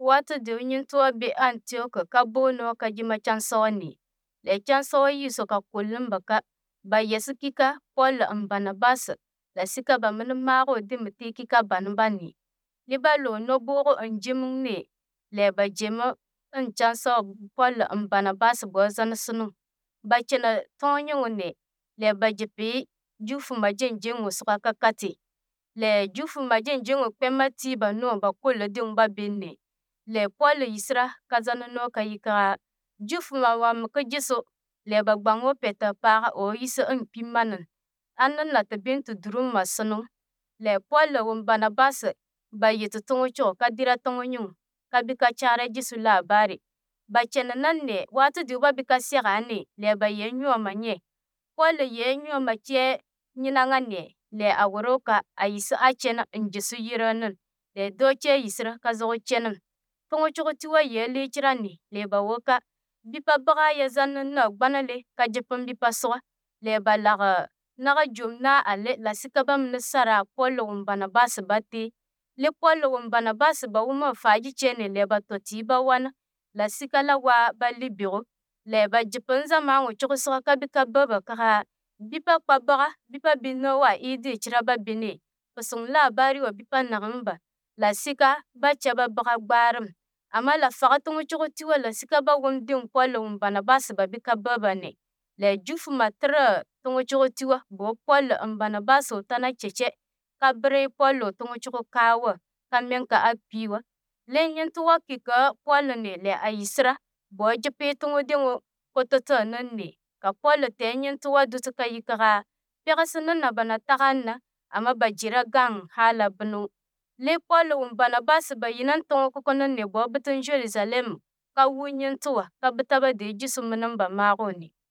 wati di yintuwa be Antioch ka bono ka jima chansawa ni. Le chansawa yiso ka kullum ba yesu kika Paul Barnabas la sika ba mini mago di miti kika banba ni. Liba lo no bogo njimung ni le ba jimi chansawa Paul Barnabas bo zan sunu. Ba chena tongyingu ni le ba jipi jufu majinjingu suka kakati. Le jufu majinjingu kpema ti ba no ba kullu ding ba binni. Le Paul yisra ka zan no ka yika jufu ma wam ka jiso le ba gbango peta paga o yisi pi manin. Anin na ti bin ti durum ma sunu. Le Paul Barnabas ba yiti tungu chuo ka dira tungu nyung ka bi ka chara jisu labari. Ba chena nan ne wati di ba bi ka siga ni le ba ye nyoma nye. Paul ye nyoma che nyina nga ne le a wuro ka a yisi a chena jisu yiranin le do che yisra ka zugu chenin. Tungu chugo tiwa ye lichira ni le ba woka bipa baga ya zanin na gbanale ka jipin bipa suga le ba laga naga jumna ale la sika ba mini sara Paul Barnabas ba te. Le Paul Barnabas ba wuma faji chene le ba toti ba wana la sika la wa ba libigo le ba jipin zamangu chugo suga ka bi ka baba kaga bipa kpa baga bipa binno wa idi chira ba bine pusung labari wa bipa nagimba la sika ba chaba baga gbarim. Ama la faga tungu chugo tiwa la sika ba wum ding Paul Barnabas ba bi ka baba ne. Le jufu ma tira tungu chugo tiwa bo Paul Barnabas tana cheche ka bire Paul tungu chugo kawa ka menka a piwa. Le nyintuwa kika Paul ne le a yisra bo jipi tungu dingu kototo nini ka Paul te nyintuwa dutu ka yikaga pegasi nina bana taganna ama ba jira gang hala binu. Le Paul Barnabas ba yinan tungu kuko nini bo bitin Jerusalem ka wu nyintuwa ka bitaba di jisu minin ba mago ni.